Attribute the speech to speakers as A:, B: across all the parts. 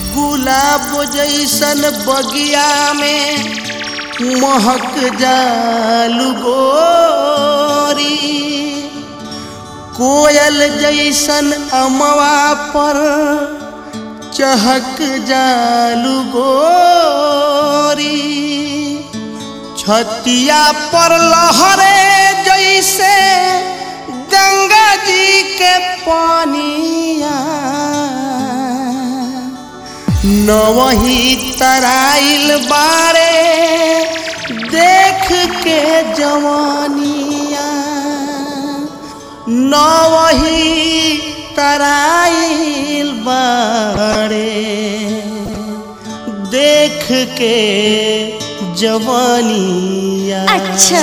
A: गुलाब जैसन बगिया में महक जालू गोरी, कोयल जैसन अमवा पर चहक जालू गोरी, छतिया पर लहरे जैसे गंगा जी के पानिया, नवही तराइल बारे देख के जवानिया, नवही तराइल बारे देख के जवानिया।
B: अच्छा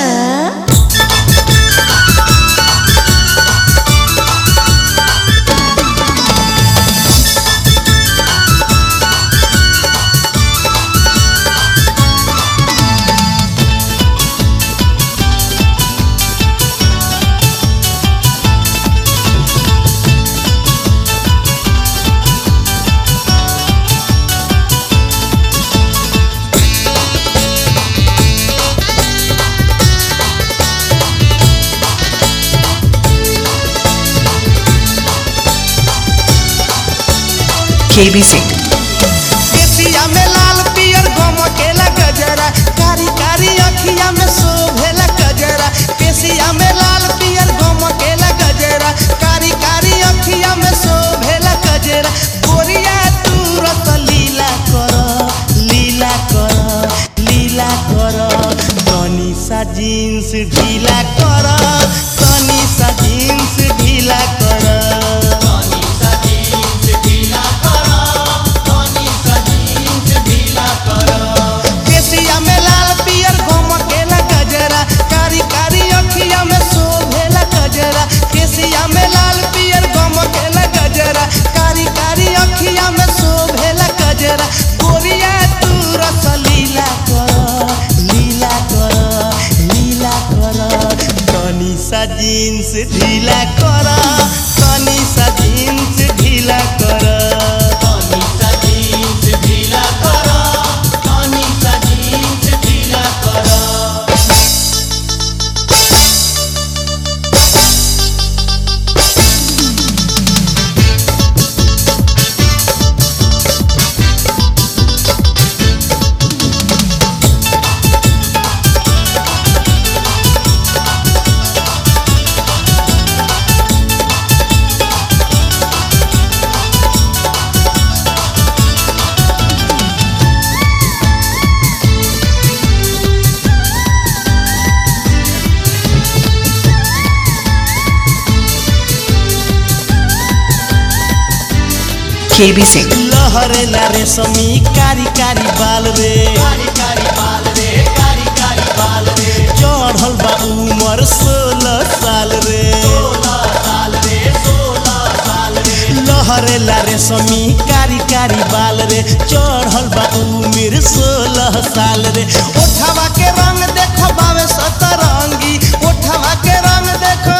C: KB Singh।
A: केसिया में लाल पियर गमकेला गजरा, कारी कारी अखिया में शोभेला गजरा, केसिया में लाल पियर गमकेला गजरा, कारी कारी अखिया में शोभेला गजरा, गोरिया तू रस लीला कर लीला कर लीला कर, तनी सा जींस ढीला कर तनी सा जींस ढीला कर। केसिया में लाल पियर गमकेला गजरा, कारी कारी अखिया में शोभेला गजरा, केसिया में लाल पियर गमकेला गजरा, कारी कारी अखिया में शोभेला गजरा, गोरिया तू रस लीला कर लीला कर लीला कर, तनी सा जींस ढीला कर तनी सा जींस ढीला कर।
C: KB Singh।
A: लहरे ला रेशमी कारी कारी बाल रे, कारी कारी बाल रे, कारी कारी बाल रे, चढ़ल बा उमर 16 साल रे, 16 साल रे, 16 साल रे, लहरे ला रेशमी कारी कारी बाल रे, चढ़ल बा उमर 16 साल रे, ओठवा के रंग देखो बावे सतरंगी, ओठवा के रंग देखो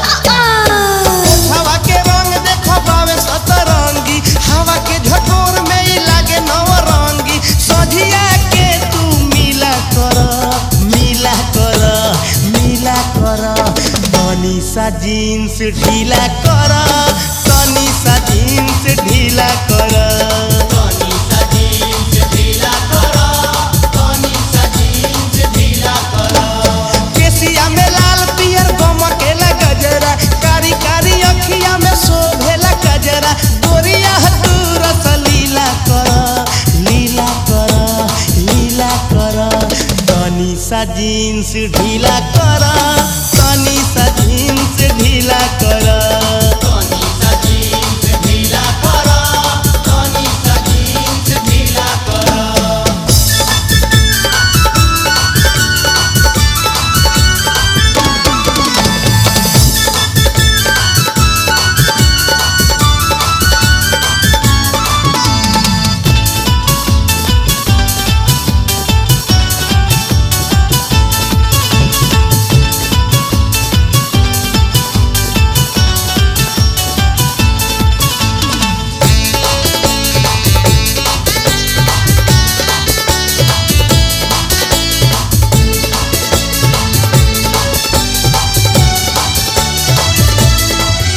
A: ओठवा के रंग देखो बावे सतरंगी, हवा के झकोर में ही लागे नवरंगी, सझिया के तू मिला कर मिला कर मिला कर, तनी सा जींस ढीला कर तनी सा जींस ढीला कर। तनी सा जींस ढीला कर तनी सा जींस ढीला कर। केसिया में लाल पियर गमकेला गजरा, कारी कारी अखिया में शोभेला गजरा, गोरिया तू रस लीला कर लीला कर लीला कर, तनी सा जींस ढीला कर तनी सा जींस ढीला कर। तनी सा जींस ढीला कर तनी सा जींस ढीला कर।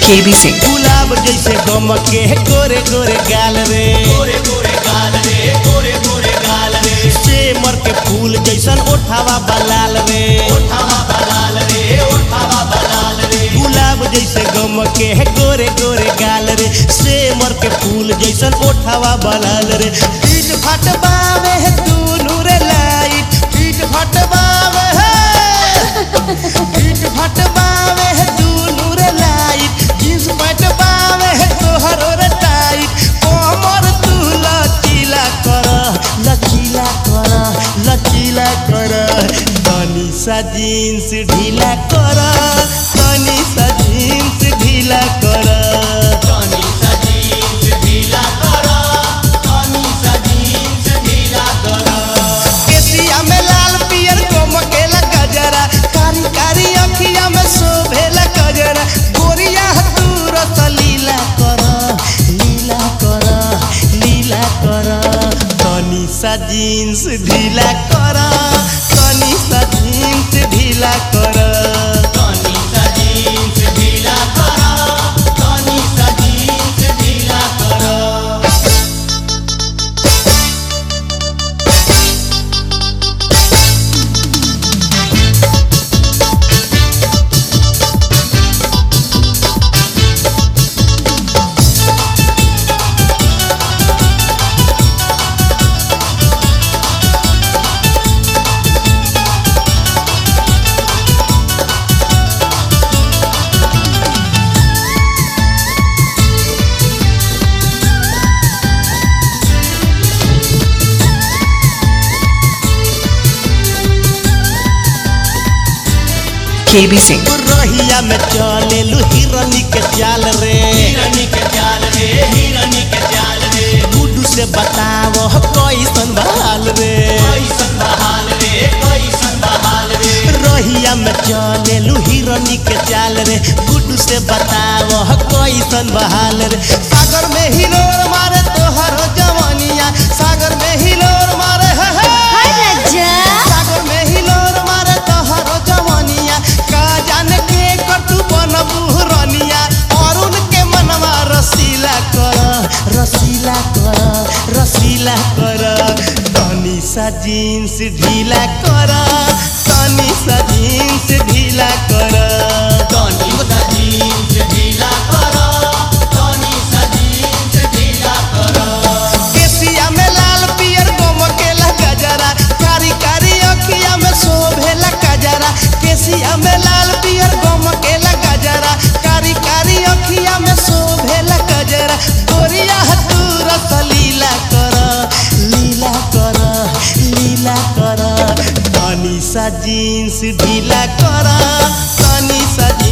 C: KB Singh,
A: गुलाब जैसे गम के गोरे गोरे गाल रे,
B: गोरे गोरे गाल रे, गोरे गोरे गाल रे,
A: सेमर के फूल जैसन ओठावा बलाल रे,
B: ओठावा बलाल रे, ओठावा बलाल रे,
A: गुलाब जैसे गम के गोरे गोरे गाल रे, सेमर के फूल जैसन ओठावा बलाल रे। पीठ फटबावे है दुनू रे लाइट, पीठ फटबावे है, पीठ फटबावे है दुनू रे लाइट, जींस फटबावे है तोहरो रे टाइट, कोमर तू लचीला कर, लचीला कर, लचीला कर, तनी सा जींस ढीला कर, तनी सा जींस ढीला कर।
B: तनी सा जीन्स ढीला कर, तनी सा जीन्स ढीला कर,
A: केसिया में लाल पियर कोमकेला गजरा, कारी कारी अखिया में शोभेला गजरा, गोरिया तू रस लीला कर, लीला कर, लीला कर, तनी सा जींस ढीला कर, तनी सा जींस ढीला कर।
B: तनी सा जीन्स ढीला कर, तनी सा जीन्स ढीला कर।
C: KB Singh,
A: रहिया में चले लू हिरनी के चाल रे,
B: हिरनी के चाल रे, हिरनी के चाल रे,
A: गुड्डू से बताओ कैसन बहाल रे,
B: कैसन बहाल रे, कैसन बहाल रे,
A: रहिया में चले लू हिरनी के चाल रे, गुड्डू से बताओ कैसन बहाल रे। सागर में हिलोर मारे तोहर जवानिया, सागर में हिलोर मारे है, सागर में हिलोर मारे तोहर जवानिया, का जाने के कर तू बनबू रनिया, और उनके मनवा रसीला कर, रसीला कर, रसीला कर, तनी सा जींस ढीला कर, तनी सा जींस ढीला कर।
B: तनी सा जीन्स ढीला कर, तनी सा जीन्स ढीला कर,
A: केसिया में लाल पियर गोमकेला गजरा, कारी कारी अखिया में शोभेला गजरा, केसिया में लाल पियर गोमकेला गजरा, कारी कारी अखिया में शोभेला गजरा, गोरिया तू रस लीला कर, लीला कर, लीला कर, तनी सा जींस ढीला कर, तनी सा